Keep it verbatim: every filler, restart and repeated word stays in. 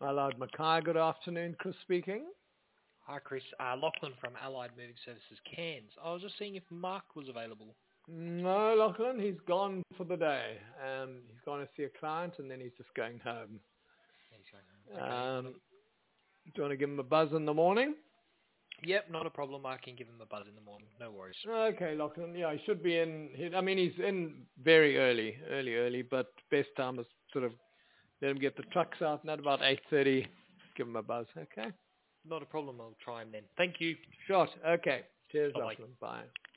Allied Mackay, good afternoon. Chris speaking. Hi, Chris. Uh, Lachlan from Allied Moving Services, Cairns. I was just seeing if Mark was available. No, Lachlan, he's gone for the day. Um, he's gone to see a client and then he's just going home. He's going home. Okay. Um, Not a, do you want to give him a buzz in the morning? yep, not a problem. I can give him a buzz in the morning. No worries. Okay, Lachlan. Yeah, he should be in. He, I mean, he's in very early, early, early. But best time is sort of let him get the trucks out, and at about eight thirty, give him a buzz. Okay. Not a problem. I'll try him then. Thank you. Shot. Okay. Cheers, Bye-bye. Lachlan. Bye.